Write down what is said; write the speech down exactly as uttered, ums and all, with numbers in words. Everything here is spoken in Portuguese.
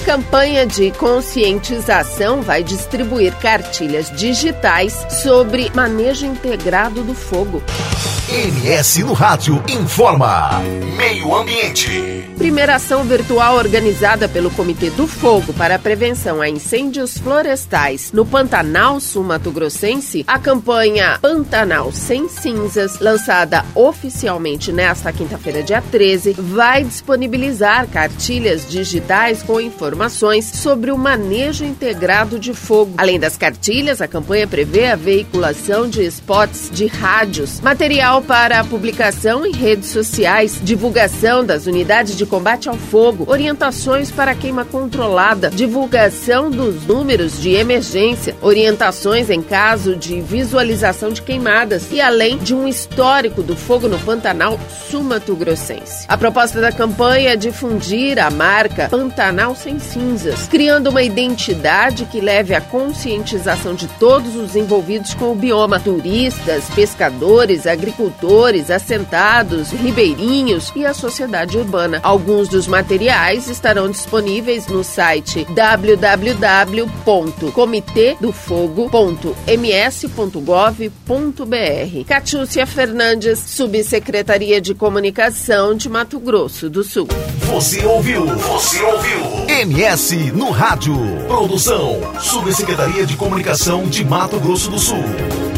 Campanha de conscientização vai distribuir cartilhas digitais sobre manejo integrado do fogo. M S no Rádio informa. Meio Ambiente. Primeira ação virtual organizada pelo Comitê do Fogo para a Prevenção a Incêndios Florestais no Pantanal Sul-Mato-Grossense, a campanha Pantanal Sem Cinzas, lançada oficialmente nesta quinta-feira, dia treze, vai disponibilizar cartilhas digitais com informações sobre o manejo integrado de fogo. Além das cartilhas, a campanha prevê a veiculação de spots de rádios, material para a publicação em redes sociais, divulgação das unidades de combate ao fogo, orientações para a queima controlada, divulgação dos números de emergência, orientações em caso de visualização de queimadas e além de um histórico do fogo no Pantanal Sul-Mato-Grossense. A proposta da campanha é difundir a marca Pantanal Sem Cinzas, criando uma identidade que leve à conscientização de todos os envolvidos com o bioma: turistas, pescadores, agricultores, assentados, ribeirinhos e a sociedade urbana. Alguns dos materiais estarão disponíveis no site w w w ponto comitê do fogo ponto m s ponto gov ponto b r. Catiúcia Fernandes, Subsecretaria de Comunicação de Mato Grosso do Sul. Você ouviu? Você ouviu? M S no Rádio. Produção, Subsecretaria de Comunicação de Mato Grosso do Sul.